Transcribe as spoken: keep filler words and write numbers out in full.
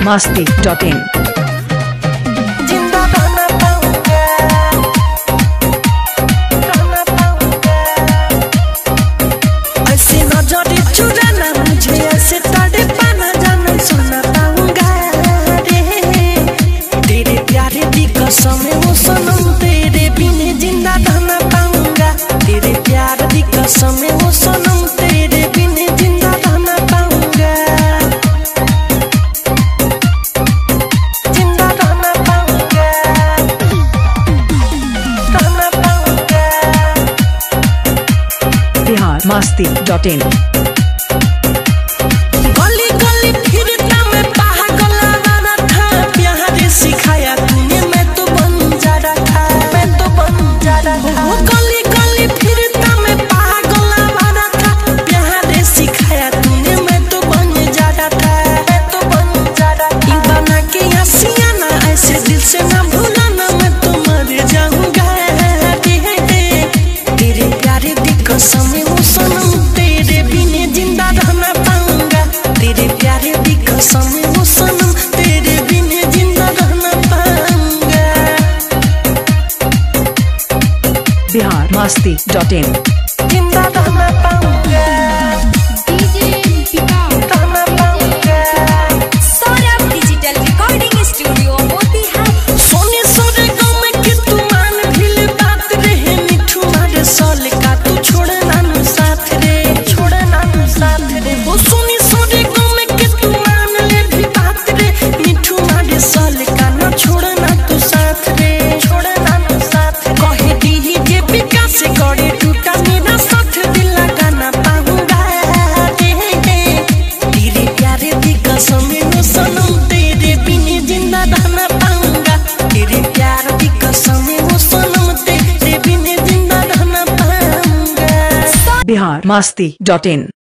masti dot in. समय वो सनम तेरे बिना जिंदा रहना पाऊंगा, तेरे प्यार दी कसम वो सनम तेरे बिना जिंदा रहना पाऊंगा, जिंदा रहना पाऊंगा, रहना पाऊंगा। Bihar masti dot in. गली गली फिरता मैं पागल आवारा था, प्यार सिखाया तूने मैं तो बंजारा था, मैं तो बंजारा था। वो गली गली फिरता मैं पागल आवारा था, प्यार सिखाया तूने मैं तो बंजारा था, मैं तो बंजारा था। इन बना के हंसिया ना ऐसे दिल से ना भूलाना, मैं तो मर जाऊंगा तेरे प्यारे दी कसम वो सनम तेरे बिना जिंदा रहना पाऊंगा, तेरे प्यारे दी कसम वो सनम तेरे बिना जिंदा रहना पाऊंगा। Bihar masti dot in. जिंदा रहना पाऊंगा, डीजे पिका रहना पाऊंगा। Saurabh digital recording studio Motihari. सोने सोने गाँव में कि तू मान भील बात रहे, मिठू मारे साल का तू छोड़ना नु साथ रे, छोड़ना नु साथ रे। वो सोनी सोने गाँव में कि तू मान ले भी बात रे, मिठू मारे साल का ना छोड़ना तू साथ रे, छोड़ना नु साथ रे। कहे दी जे पिका से गड़े टूटा मेरा साथ दिल लगाना पाऊंगा, तेरे प्यारे दी कसम वो सनम तेरे बिना जिंदा रहना पाऊंगा, तेरे प्यार दी कसम वो सनम तेरे बिना जिंदा रहना पाऊंगा। Bihar masti dot in.